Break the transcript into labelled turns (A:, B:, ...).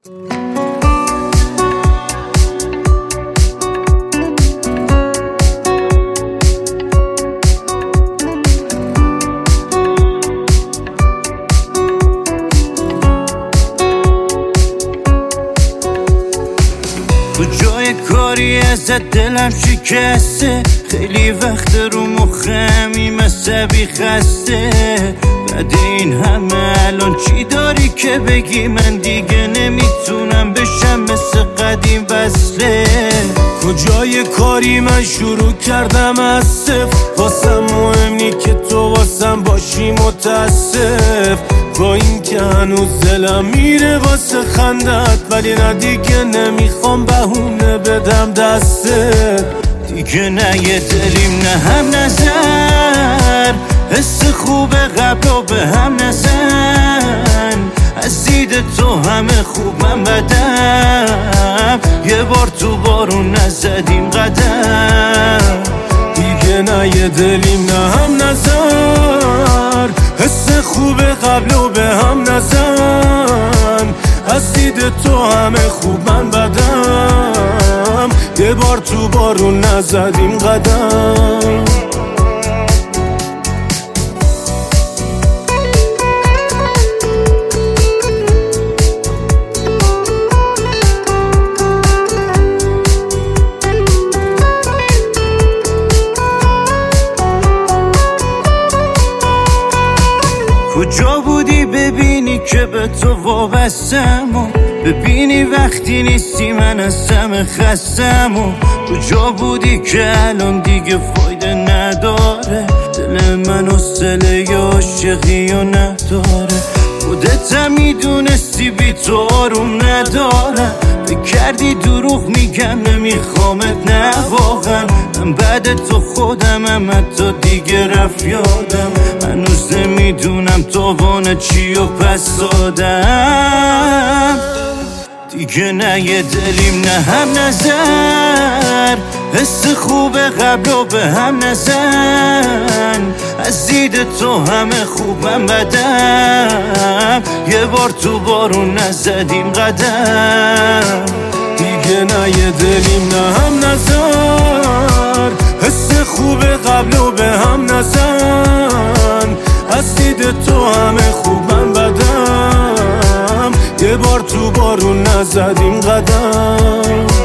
A: کجای کاری ازت دلم شکسته، خیلی وقت رو مخمی مصبی خسته. بعد این همه الان چی داری که بگی؟ من دیگه نمیتونم بشم مثل قدیم وصله.
B: کجای کاری من شروع کردم از صفر، واسم مهم نی که تو واسم باشی متاسف. با این که هنوز دلم میره واسه خندت، ولی نه دیگه نمیخوام بهونه بدم دسته.
A: دیگه نه یه دلیم نه هم نظر، حس خوب قبل و به هم نزن. از دید تو همه خوب من بدم، یه بار تو بارون نزدیم قدم.
B: دیگه نه یه دلیم نه هم نظر، حس خوب قبل و به هم نزن. از دید تو همه خوب من بدم، یه بار تو بارون نزدیم قدم.
A: کجا بودی ببینی که به تو وابستم، و ببینی وقتی نیستی من از همه خستم. و کجا بودی که الان دیگه فایده نداره، دل من حوصله ی عاشقی و نداره. خودت هم میدونستی بی تو آروم ندارم، فکر کردی دروغ میگم نمیخوامت، نه واقعا من بعد تو خودمم، حتی دیگه رفت یادم. هنوز نمیدونم تاوان چی و پس دادم. دیگه نه یه دلیم نه هم نظر، حس خوب قبل و به هم نزن. از دید تو همه خوبم بدم، یه بار تو بارون نزدیم قدم.
B: دیگه نه یه دلیم نه هم نظر، حس خوب قبل و به هم نزن. از دید تو همه خوبم بدم، یه بار تو بارون نزدیم قدم.